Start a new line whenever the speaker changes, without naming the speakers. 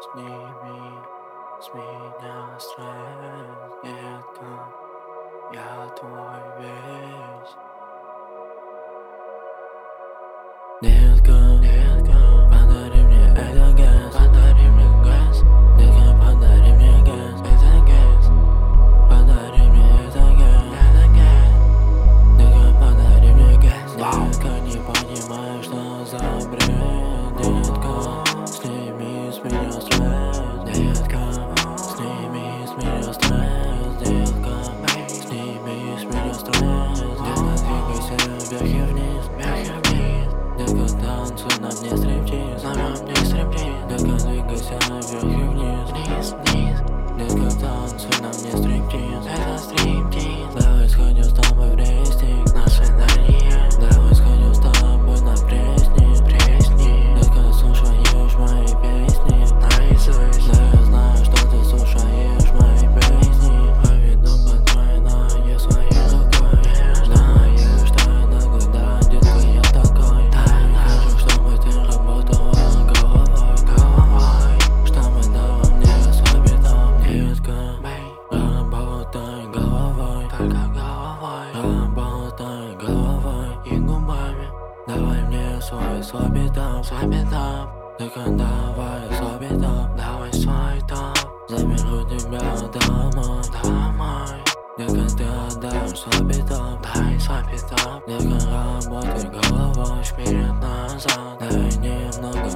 Сними с меня стресс, детка, я твой весь. Детка, подари мне этот газ, подари мне газ. Детка, подари мне газ, это газ. Подари мне этот газ, детка, подари мне газ. Детка, не понимаю, что за бред. Детка, сними с меня стресс. Детка, сними с меня стресс. Детка, сними с меня стресс. Детка, двигайся вверх и вниз, вверх и вниз. Детка, танцуй на мне стриптиз, на мне стриптиз. Детка, двигайся вверх и вниз, вниз, вниз. Детка, танцуй на мне стриптиз, это стриптиз. Давай сходим с тобой в рейстинг на свидание. Давай сходим с тобой на пресни, пресни. Детка, слушаешь мои песни наизусть. Да, я знаю, что ты слушаешь мои песни. Поведу подвойное своей рукой. Знаешь, что иногда, детка, я такой. Хочу, чтобы ты работала головой, чтобы дала мне свой биток. Детка, работай головой, только головой. Работай головой и губами. Давай мне свой биток, свой биток. Детка, давай свой биток, давай свой топ. Заберу тебя домой, домой. Детка, ты отдашь свой биток, дай свой биток. Детка, работай головой, вперед-назад. Дай немного